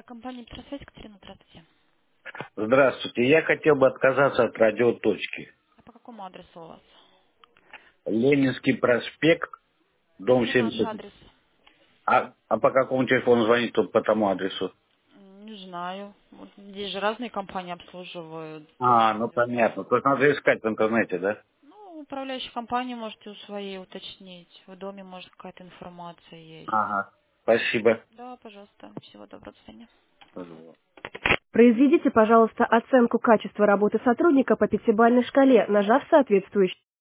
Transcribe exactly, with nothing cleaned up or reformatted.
Компания «Петросвязь», Екатерина, здравствуйте. Здравствуйте. Я хотел бы отказаться от радиоточки. А по какому адресу у вас? Ленинский проспект, дом Где наш семьдесят. адрес? А, а по какому телефону звонить тут по тому адресу? М, Не знаю. Вот здесь же разные компании обслуживают А, ну связь. понятно. То есть надо искать в интернете, да? Ну, управляющие компании можете у своей уточнить. В доме, может, какая-то информация есть. Ага. Спасибо. Да, пожалуйста. Всего доброго, до свидания. Произведите, пожалуйста, оценку качества работы сотрудника по пятибалльной шкале, нажав соответствующий